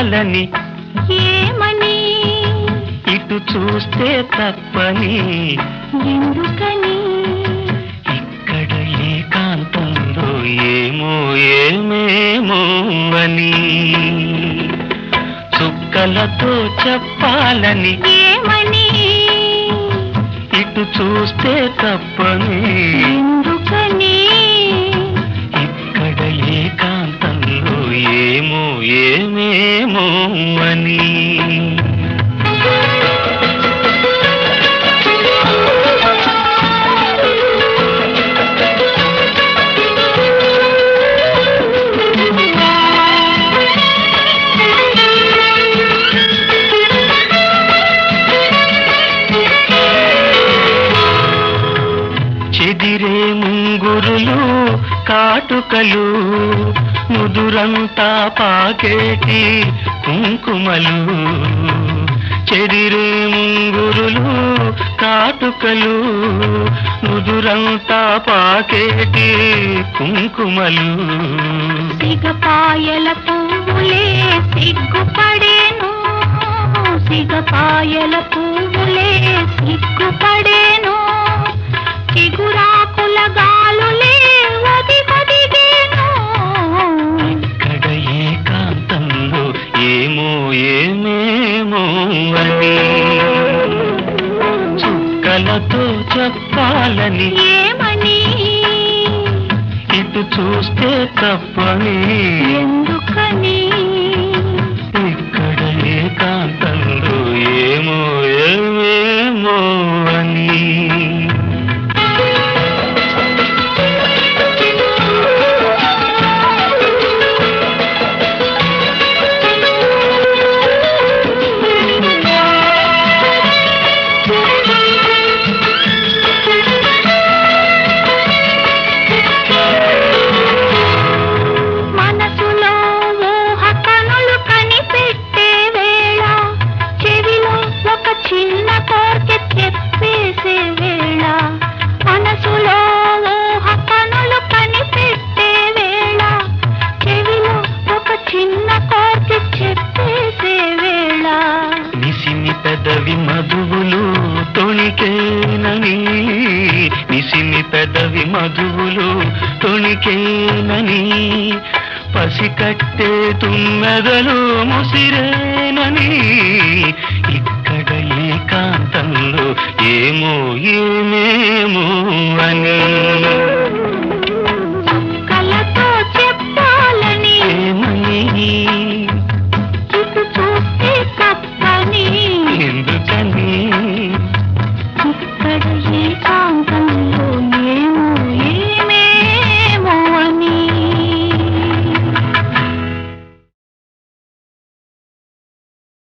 చెప్పాలని ఏమని ఇటు చూస్తే తప్పని ఎందుకని ఇక్కడ ఏకాంతంలో ఏమో ఏమేమో అని చుక్కలతో చెప్పాలని ఏమని ఇటు చూస్తే తప్పని ఎందుకని ఇక్కడ ఏకాంతంలో ఏమో ఏమేమో అని చెదిరే ముంగురులు కాటుకలు ముదురంతా పాకేటి కుంకుమలు చెదిరే ముంగురులు కాటుకలు ముదురంతా పాకేటి కుంకుమలు సిగపాయల పువ్వులే సిగ్గుపడేను సిగపాయల పువ్వులే సిగ్గుపడేను చిగురాకుల గాలులే ఒదిగొదిగేను ఇక్కడ ఏకాంతంలో ఏమో ఏమేమో అని చుక్కలతో చెప్పాలని ఏమని ఇటు చూస్తే తప్పని ఎందుకని ఇక్కడ ఏకాంతంలో ఏమో ఏమేమో అని మనసులో ఊహ కనులు కనిపెట్టే వేళ చెవిలో ఒక చిన్న కోరిక చెప్పేసే వేళ మనసులో ఊహ కనులు కనిపెట్టే వేళ చెవిలో ఒక చిన్న కోరిక చెప్పేసే వేళ నిసిమి పెదవి మధువులు తొణికేనని నిసిమి పెదవి మధువులు తొణికేనని పసికట్టే తుమ్మెదలు ముసిరేనని ఇక్కడ ఏకాంతంలో ఏమో ఏమేమో అని